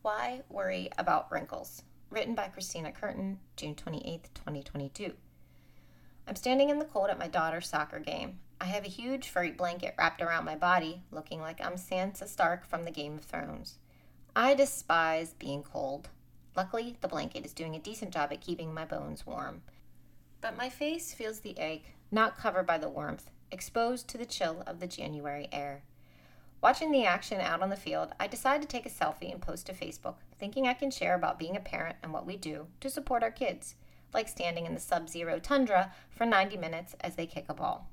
Why Worry About Wrinkles? Written by Christina Curtin, June 28th, 2022. I'm standing in the cold at my daughter's soccer game. I have a huge furry blanket wrapped around my body, looking like I'm Sansa Stark from the Game of Thrones. I despise being cold. Luckily, the blanket is doing a decent job at keeping my bones warm. But my face feels the ache, not covered by the warmth, exposed to the chill of the January air. Watching the action out on the field, I decide to take a selfie and post to Facebook, thinking I can share about being a parent and what we do to support our kids, like standing in the sub-zero tundra for 90 minutes as they kick a ball.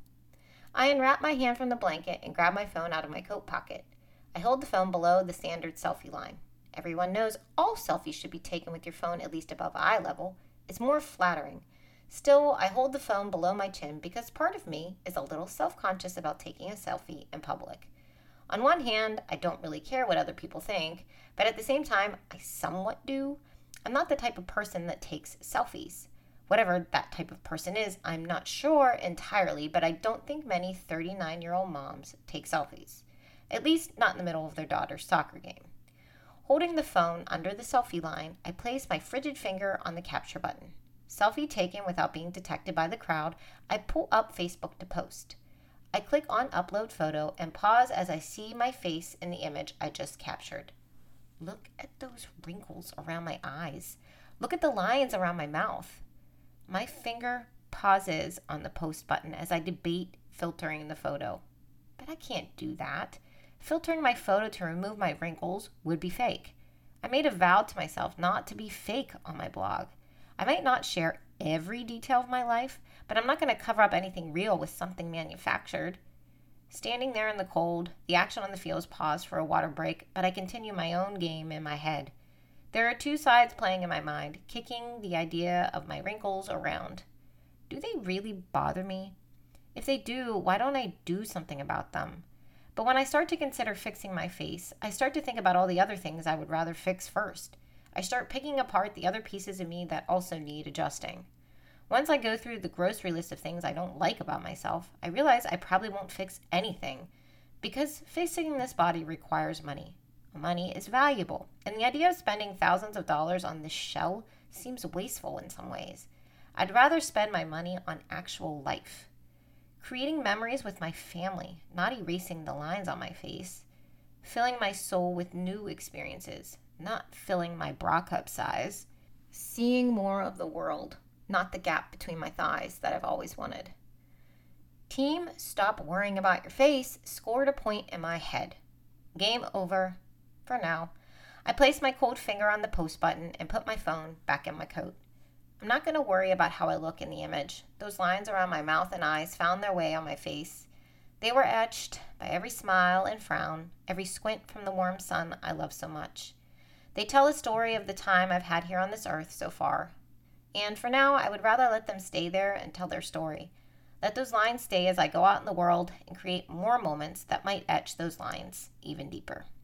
I unwrap my hand from the blanket and grab my phone out of my coat pocket. I hold the phone below the standard selfie line. Everyone knows all selfies should be taken with your phone at least above eye level. It's more flattering. Still, I hold the phone below my chin because part of me is a little self-conscious about taking a selfie in public. On one hand, I don't really care what other people think, but at the same time, I somewhat do. I'm not the type of person that takes selfies. Whatever that type of person is, I'm not sure entirely, but I don't think many 39-year-old moms take selfies. At least not in the middle of their daughter's soccer game. Holding the phone under the selfie line, I place my frigid finger on the capture button. Selfie taken without being detected by the crowd, I pull up Facebook to post. I click on upload photo and pause as I see my face in the image I just captured. Look at those wrinkles around my eyes. Look at the lines around my mouth. My finger pauses on the post button as I debate filtering the photo. But I can't do that. Filtering my photo to remove my wrinkles would be fake. I made a vow to myself not to be fake on my blog. I might not share every detail of my life, but I'm not going to cover up anything real with something manufactured. Standing there in the cold, the action on the field is paused for a water break, but I continue my own game in my head. There are two sides playing in my mind, kicking the idea of my wrinkles around. Do they really bother me? If they do, why don't I do something about them? But when I start to consider fixing my face, I start to think about all the other things I would rather fix first. I start picking apart the other pieces of me that also need adjusting. Once I go through the grocery list of things I don't like about myself, I realize I probably won't fix anything because fixing this body requires money. Money is valuable, and the idea of spending thousands of dollars on this shell seems wasteful in some ways. I'd rather spend my money on actual life. Creating memories with my family, not erasing the lines on my face. Filling my soul with new experiences, not filling my bra cup size. Seeing more of the world, not the gap between my thighs that I've always wanted. Team Stop Worrying About Your Face scored a point in my head. Game over. For now. I place my cold finger on the post button and put my phone back in my coat. I'm not going to worry about how I look in the image. Those lines around my mouth and eyes found their way on my face. They were etched by every smile and frown, every squint from the warm sun I love so much. They tell a story of the time I've had here on this earth so far. And for now, I would rather let them stay there and tell their story. Let those lines stay as I go out in the world and create more moments that might etch those lines even deeper.